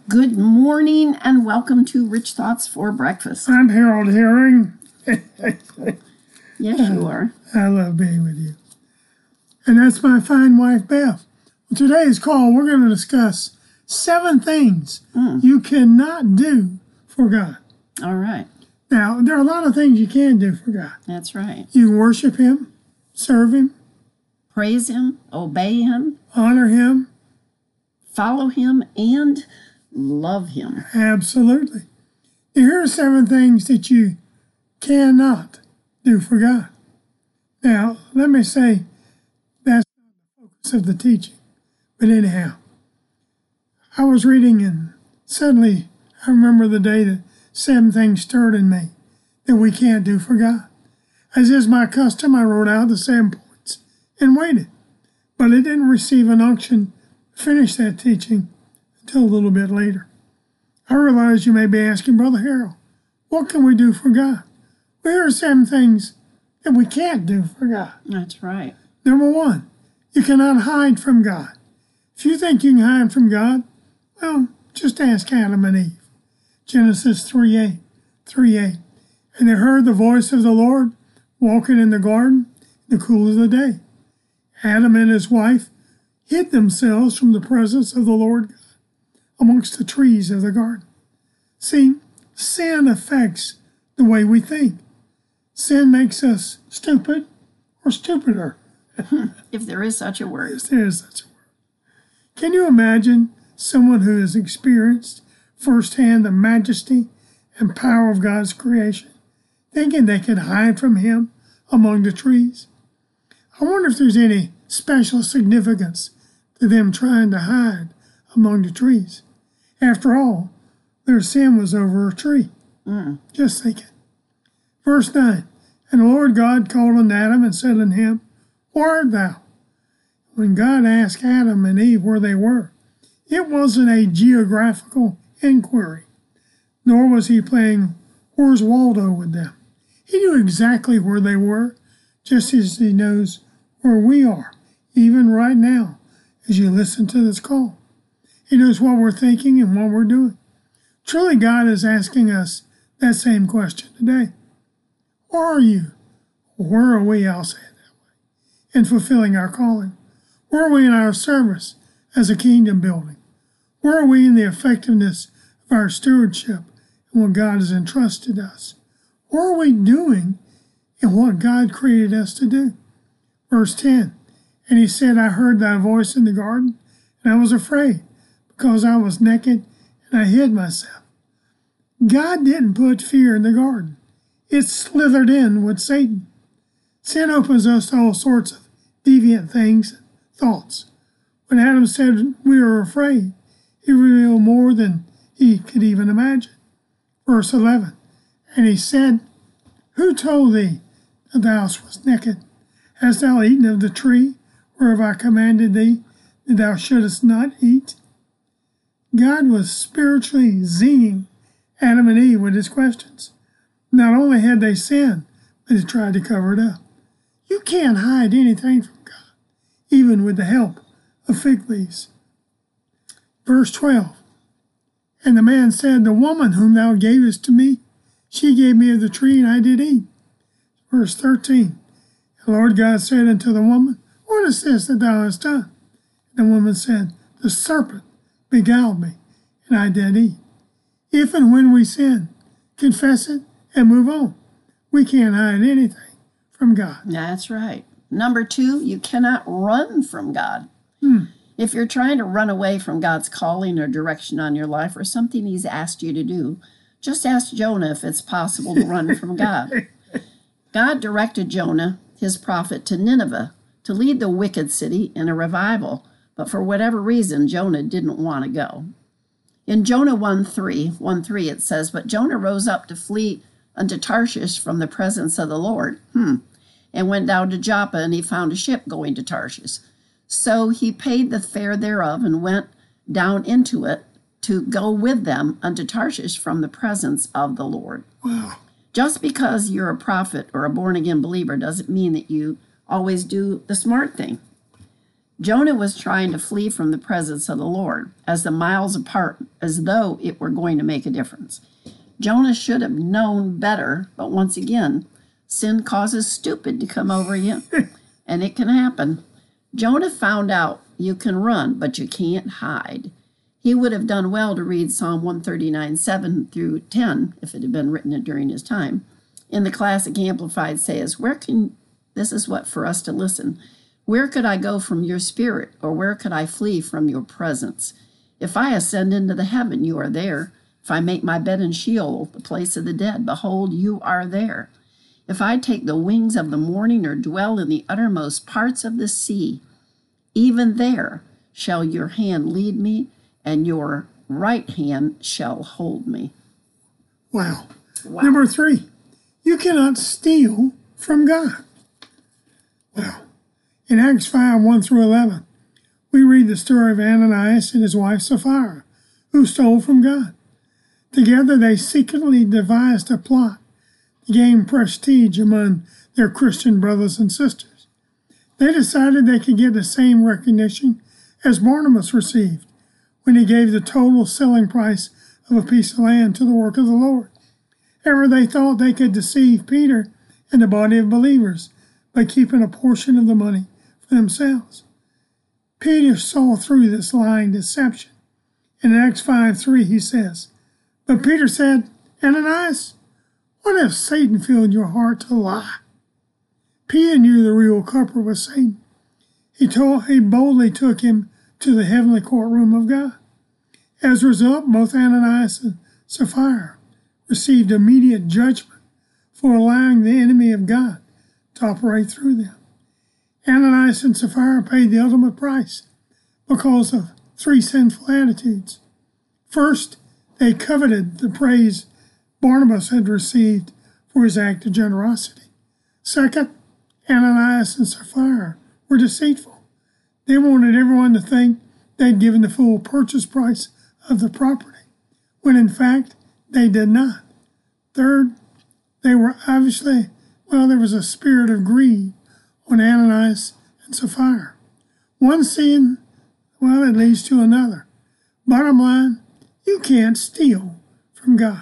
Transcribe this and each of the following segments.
Good morning and welcome to Rich Thoughts for Breakfast. I'm Harold Herring. Yes, you are. I love being with you. And that's my fine wife, Beth. On today's call, we're going to discuss 7 things you cannot do for God. All right. Now, there are a lot of things you can do for God. That's right. You can worship Him, serve Him, Praise Him, obey Him, honor Him. follow Him, and love Him. Absolutely. Now, here are 7 things that you cannot do for God. Now, let me say that's not the focus of the teaching. But anyhow, I was reading and suddenly I remember the day that 7 things stirred in me that we can't do for God. As is my custom, I wrote out the 7 points and waited. But I didn't receive an unction to finish that teaching until a little bit later. I realize you may be asking, Brother Harold, what can we do for God? Well, here are 7 things that we can't do for God. That's right. Number 1, you cannot hide from God. If you think you can hide from God, well, just ask Adam and Eve. Genesis 3:8. And they heard the voice of the Lord walking in the garden in the cool of the day. Adam and his wife hid themselves from the presence of the Lord God amongst the trees of the garden. See, sin affects the way we think. Sin makes us stupid or stupider. If there is such a word. Yes, there is such a word. Can you imagine someone who has experienced firsthand the majesty and power of God's creation, thinking they could hide from Him among the trees? I wonder if there's any special significance to them trying to hide among the trees. After all, their sin was over a tree. Just thinking. Verse 9, And the Lord God called unto Adam and said unto him, Where art thou? When God asked Adam and Eve where they were, it wasn't a geographical inquiry, nor was He playing Where's Waldo with them. He knew exactly where they were, just as He knows where we are, even right now, as you listen to this call. He knows what we're thinking and what we're doing. Truly, God is asking us that same question today. Where are you? Where are we, I'll say it that way, in fulfilling our calling? Where are we in our service as a kingdom building? Where are we in the effectiveness of our stewardship and what God has entrusted us? Where are we doing in what God created us to do? Verse 10, And He said, I heard thy voice in the garden, and I was afraid, because I was naked, and I hid myself. God didn't put fear in the garden. It slithered in with Satan. Sin opens us to all sorts of deviant things and thoughts. When Adam said we were afraid, He revealed more than he could even imagine. Verse 11, And He said, Who told thee that thou wast naked? Hast thou eaten of the tree whereof I commanded thee that thou shouldest not eat? God was spiritually zinging Adam and Eve with His questions. Not only had they sinned, but He tried to cover it up. You can't hide anything from God, even with the help of fig leaves. Verse 12, And the man said, The woman whom thou gavest to me, she gave me of the tree, and I did eat. Verse 13, The Lord God said unto the woman, What is this that thou hast done? And the woman said, The serpent beguiled me, and I did eat. If and when we sin, confess it and move on. We can't hide anything from God. That's right. Number 2, you cannot run from God. If you're trying to run away from God's calling or direction on your life or something He's asked you to do, just ask Jonah if it's possible to run from God. God directed Jonah, His prophet, to Nineveh to lead the wicked city in a revival, but for whatever reason, Jonah didn't want to go. In Jonah 1:3, it says, But Jonah rose up to flee unto Tarshish from the presence of the Lord, and went down to Joppa, and he found a ship going to Tarshish. So he paid the fare thereof, and went down into it to go with them unto Tarshish from the presence of the Lord. Wow. Just because you're a prophet or a born-again believer doesn't mean that you always do the smart thing. Jonah was trying to flee from the presence of the Lord. As as though it were going to make a difference. Jonah should have known better, but once again, sin causes stupid to come over you, and it can happen. Jonah found out you can run, but you can't hide. He would have done well to read Psalm 139, 7 through 10, if it had been written during his time. In the Classic Amplified says, this is what for us to listen. Where could I go from your spirit, or where could I flee from your presence? If I ascend into the heaven, you are there. If I make my bed in Sheol, the place of the dead, behold, you are there. If I take the wings of the morning or dwell in the uttermost parts of the sea, even there shall your hand lead me, and your right hand shall hold me. Wow. Number 3, you cannot steal from God. Wow. In Acts 5, 1 through 11, we read the story of Ananias and his wife Sapphira, who stole from God. Together they secretly devised a plot to gain prestige among their Christian brothers and sisters. They decided they could get the same recognition as Barnabas received when he gave the total selling price of a piece of land to the work of the Lord. However, they thought they could deceive Peter and the body of believers by keeping a portion of the money for themselves. Peter saw through this lying deception. In Acts 5:3 he says, "But Peter said, Ananias, what if Satan filled your heart to lie?" Peter knew the real culprit was Satan. He boldly took him to the heavenly courtroom of God. As a result, both Ananias and Sapphira received immediate judgment for allowing the enemy of God to operate through them. Ananias and Sapphira paid the ultimate price because of 3 sinful attitudes. First, they coveted the praise Barnabas had received for his act of generosity. Second, Ananias and Sapphira were deceitful. They wanted everyone to think they'd given the full purchase price of the property, when in fact they did not. Third, there was a spirit of greed on Ananias and Sapphira. One sin, it leads to another. Bottom line, you can't steal from God.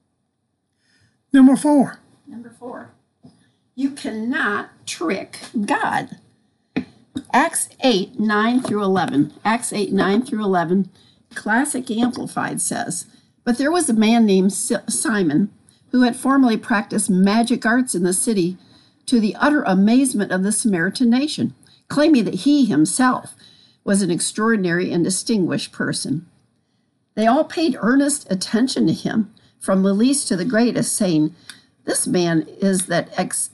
Number 4. You cannot trick God. Acts 8, 9 through 11. Acts 8, 9 through 11, Classic Amplified says, "But there was a man named Simon who had formerly practiced magic arts in the city, to the utter amazement of the Samaritan nation, claiming that he himself was an extraordinary and distinguished person. They all paid earnest attention to him, from the least to the greatest, saying, 'This man is that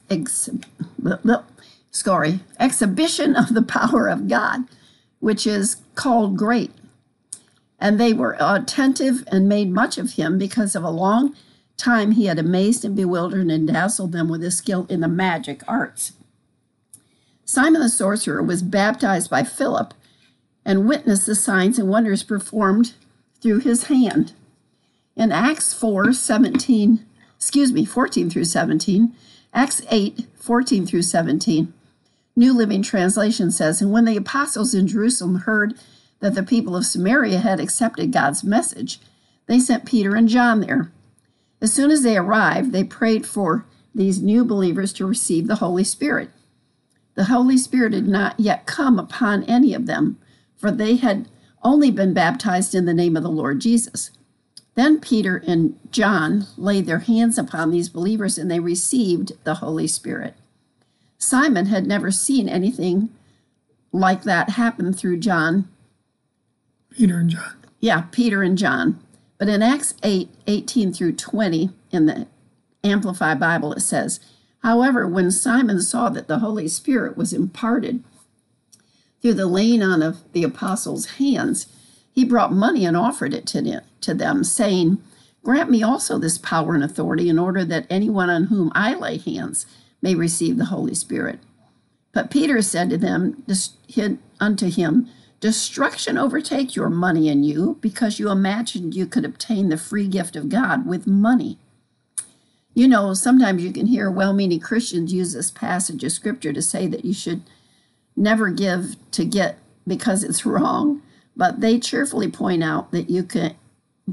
exhibition of the power of God, which is called great.' And they were attentive and made much of him, because of a long time he had amazed and bewildered and dazzled them with his skill in the magic arts. Simon the sorcerer was baptized by Philip and witnessed the signs and wonders performed through his hand." In Acts 14 through 17, Acts 8, 14 through 17, New Living Translation says, "And when the apostles in Jerusalem heard that the people of Samaria had accepted God's message, they sent Peter and John there. As soon as they arrived, they prayed for these new believers to receive the Holy Spirit. The Holy Spirit had not yet come upon any of them, for they had only been baptized in the name of the Lord Jesus. Then Peter and John laid their hands upon these believers, and they received the Holy Spirit." Simon had never seen anything like that happen through Peter and John. Yeah, Peter and John. But in Acts 8, 18 through 20, in the Amplified Bible, it says, "However, when Simon saw that the Holy Spirit was imparted through the laying on of the apostles' hands, he brought money and offered it to them, saying, 'Grant me also this power and authority, in order that anyone on whom I lay hands may receive the Holy Spirit.' But Peter said unto him, 'Destruction overtake your money and you, because you imagined you could obtain the free gift of God with money.'" You know, sometimes you can hear well-meaning Christians use this passage of Scripture to say that you should never give to get because it's wrong, but they cheerfully point out that you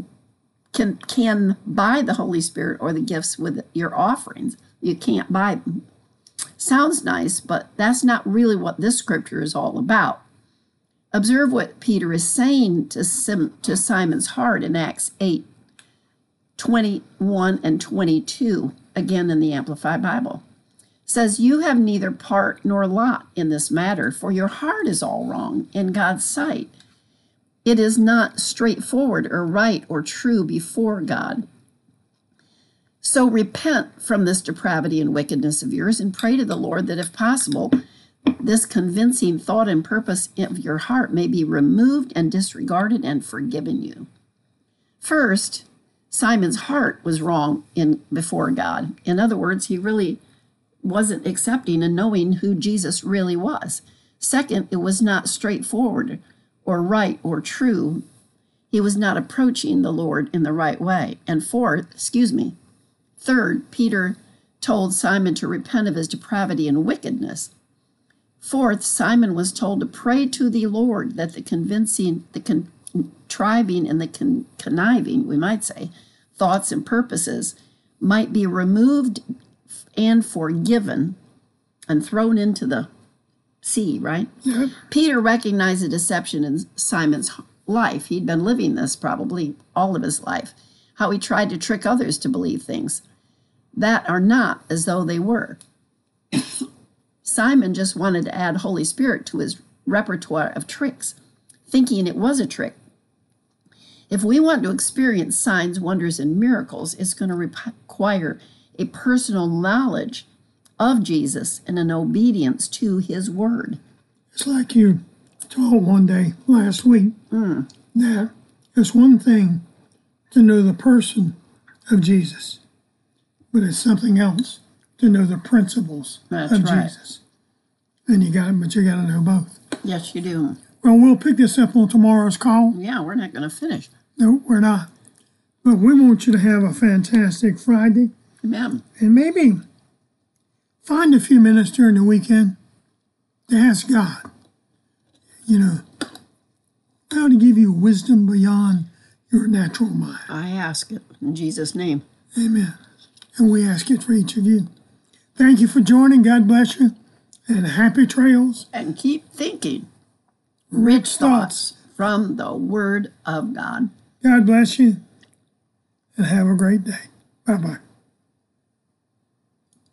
can buy the Holy Spirit or the gifts with your offerings. You can't buy them. Sounds nice, but that's not really what this scripture is all about. Observe what Peter is saying to Simon's heart in Acts 8:21 and 22, again in the Amplified Bible. It says, "You have neither part nor lot in this matter, for your heart is all wrong in God's sight. It is not straightforward or right or true before God. So repent from this depravity and wickedness of yours and pray to the Lord that if possible, this convincing thought and purpose of your heart may be removed and disregarded and forgiven you." First, Simon's heart was wrong before God. In other words, he really wasn't accepting and knowing who Jesus really was. Second, it was not straightforward or right or true. He was not approaching the Lord in the right way. And third, Peter told Simon to repent of his depravity and wickedness. Fourth, Simon was told to pray to the Lord that the contriving and the conniving, we might say, thoughts and purposes might be removed and forgiven and thrown into the sea, right? Yeah. Peter recognized the deception in Simon's life. He'd been living this probably all of his life, how he tried to trick others to believe things that are not as though they were. Simon just wanted to add Holy Spirit to his repertoire of tricks, thinking it was a trick. If we want to experience signs, wonders, and miracles, it's going to require a personal knowledge of Jesus and an obedience to his word. It's like you told one day last week that it's one thing to know the person of Jesus, but it's something else to know the principles of Jesus. And you got to know both. Yes, you do. Well, we'll pick this up on tomorrow's call. Yeah, we're not going to finish. No, we're not. But we want you to have a fantastic Friday. Amen. And maybe find a few minutes during the weekend to ask God, how to give you wisdom beyond your natural mind. I ask it in Jesus' name. Amen. And we ask it for each of you. Thank you for joining. God bless you. And happy trails. And keep thinking rich thoughts from the Word of God. God bless you. And have a great day. Bye-bye.